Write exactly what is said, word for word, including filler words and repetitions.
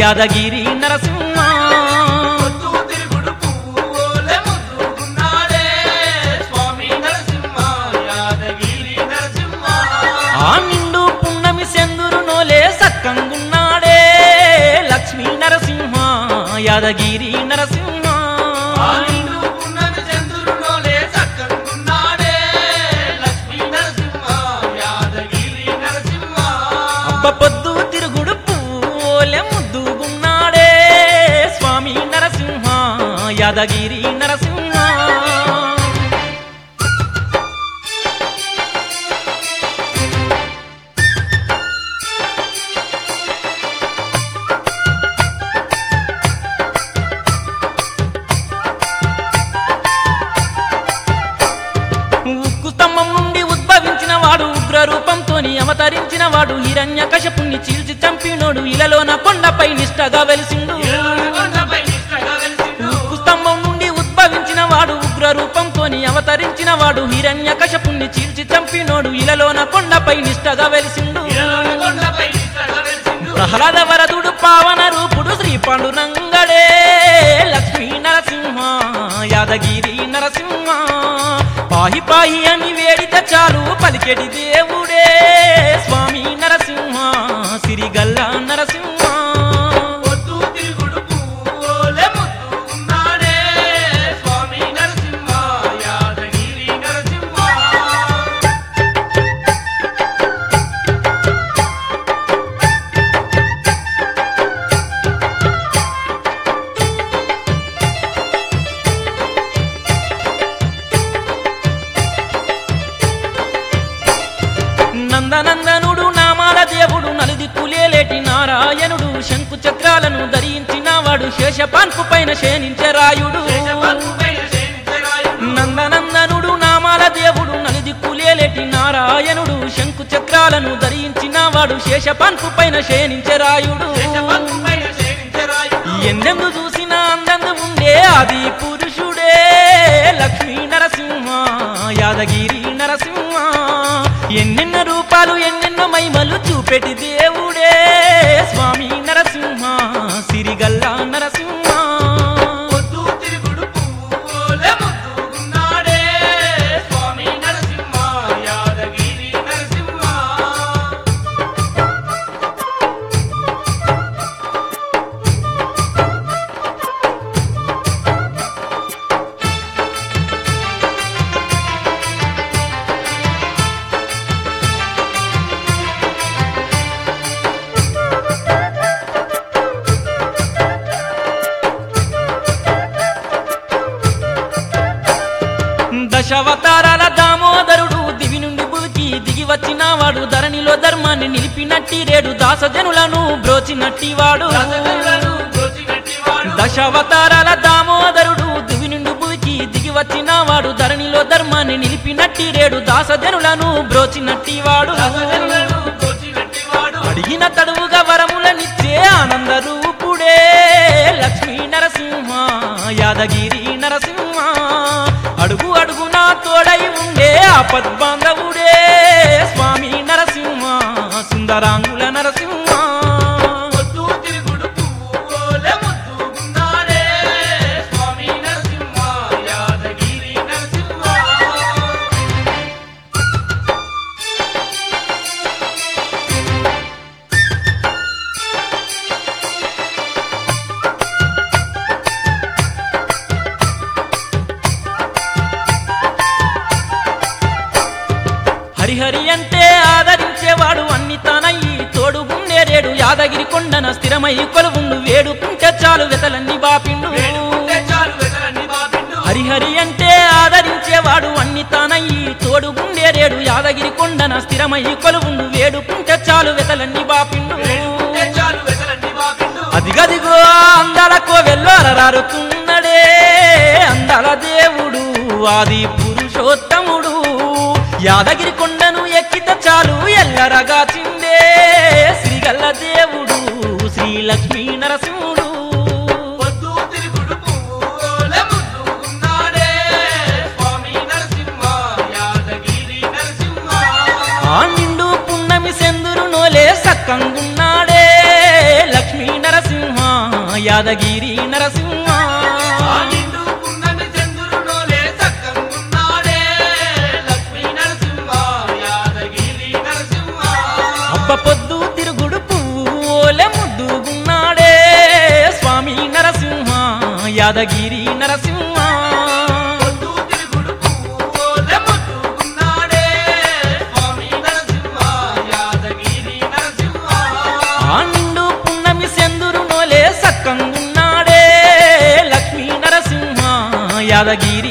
యాదగిరి నరసింహ పొద్దు తిరుగుడు పువ్వులే ముద్దుకున్నాడే స్వామి నరసింహ యాదగిరి నరసింహ ఆ నిండు పున్నమి సెందురు నోలే సక్కంగున్నాడే లక్ష్మీ నరసింహ యాదగిరి నరసింహ ఆ నిండు పున్నమి చంద్రునోలే సక్కంగున్నాడే లక్ష్మీ నరసింహ యాదగిరి నరసింహ అబ్బ పొద్దు తిరుగుడు పూలే ముద్దుగున్నాడే స్వామి నరసింహ యాదగిరి నరసింహ ఉక్కు స్తంభం నుండి ఉద్భవించిన వాడు ఉగ్ర రూపంతోని అవతరించిన వాడు హిరణ్య కశపుణ్ణి చీల్చి చంపినోడు ఇలలోన కొండపై నిష్టగా వెలిసిండు కొండపై నిష్టగా వెలిసిండు ఉక్కు స్తంభం నుండి ఉద్భవించిన వాడు ఉగ్ర రూపంతోని అవతరించిన వాడు హిరణ్య కశపుణ్ణి చీల్చి చంపినోడు ఇలలోన కొండపై నిష్టగా వెలిసిండు కొండపై నిష్టగా వెలిసిండు ప్రహ్లాద వరదుడు పావన రూపుడు శ్రీ పాండురంగడే లక్ష్మీ నరసింహ యాదగిరి నరసింహ పాహి పాహి అని వేడితే చాలు పలికెడి దేవుడే స్వామి నరసింహ సిరిగల్ల నరసింహ పొద్దు తిరుగుడు పువ్వులే ముద్దుకున్నాడే స్వామి నరసింహ యాదగిరి నరసింహ నందనందనుడు నామాల దేవుడు నలుదిక్కులేలేటి నారాయణుడు శంకు చక్రాలను ధరించిన వాడు శేషపాన్పు పైన శయనించే రాయుడు శేషపాన్పుపైన శయనించరాయుడు నందనందనుడు నామాల దేవుడు నలుదిక్కులేలేటి నారాయణుడు శంకు చక్రాలను ధరించిన వాడు శేషపాన్పు పైన శయనించే రాయుడు శేషపాన్పుపైన శయనించరాయుడు ఎన్నెందు చూసిన అందందు ఉండే ఆది పురుషుడే లక్ష్మీ నరసింహ యాదగిరి నరసింహ ఎన్నెన్న రూపాలు ఎన్నెన్నో మహిమలు చూపెటి దేవుడే స్వామి నరసింహ సిరిగల్ల నరసింహ పొద్దు తిరుగుడు పువ్వులే ముద్దుకున్నాడే స్వామి నరసింహ యాదగిరి నరసింహ దశావతారాల దామోదరుడు దివి నుండి భూమికి దిగి వచ్చిన వాడు ధరణిలో ధర్మాన్ని నిలిపినట్టి రేడు దాసజనులను బ్రోచినట్టి వాడు దశరథులను బ్రోచినట్టివాడు దశావతారాల దామోదరుడు దివి నుండి భూమికి దిగి వచ్చిన వాడు ధరణిలో ధర్మాన్ని నిలిపినట్టి రేడు దాసజనులను బ్రోచినట్టి వాడు దశరథులను బ్రోచినట్టివాడు అడిగిన తడువుగా వరములనిచ్చే ఆనంద రూపుడే లక్ష్మీ నరసింహ యాదగిరి నరసింహ అడుగు అడుగునా తోడై ఉండే ఆపద్బాంధవుడే స్వామి నరసింహ సుందరాంగుల నరసింహ పొద్దు తిరుగుడు పువ్వులే ముద్దుకున్నాడే స్వామి నరసింహ యాదగిరి నరసింహ హరిహరి అంటే ఆదరించేవాడు అన్ని తానయ్యి తోడుగుండేరేడు యాదగిరి కొండన స్థిరమై కొలువుండు వేడుకుంటే చాలు వెతలన్నీ బాపిండు వేడుకుంటే చాలు వెతలన్నీ బాపిండు హరిహరి అంటే ఆదరించేవాడు అన్ని తానయ్యి తోడుగుండేరేడు యాదగిరి కొండన స్థిరమై కొలువుండు వేడుకుంటే చాలు వెతలన్నీ బాపిండు వేడుకుంటే చాలు వెతలన్నీ బాపిండు అదిగదిగో అందాల కోవెల్లో అలరారుతున్నడే అందాల దేవుడు ఆది పురుషోత్తముడు యాదగిరి కొండను ఎక్కిత చాలు ఎల్లరగా చిందే శ్రీగల్ల దేవుడు శ్రీ లక్ష్మీ నరసింహుడు పొద్దు తిరుగుడు పువ్వులే ముద్దుకున్నాడే స్వామి నరసింహ యాదగిరి నరసింహ ఆ నిండు పున్నమి సెందురు నోలే సక్కంగున్నాడే లక్ష్మీ నరసింహ యాదగిరి నరసింహ ఆ నిండు పున్నమి చంద్రుడోలే చక్కంగున్నాడే లక్ష్మీ నరసింహ యాదగిరి నరసింహ అబ్బ పొద్దు తిరుగుడు పువ్వులే ముద్దుగున్నాడే స్వామి నరసింహ యాదగిరి నరసింహ పొద్దు తిరుగుడు పువ్వులే ముద్దుగున్నాడే స్వామి నరసింహ యాదగిరి నరసింహ ఆ నిండు పున్నమి సెందురు నోలే సక్కంగున్నాడే లక్ష్మీ నరసింహ యాదగిరి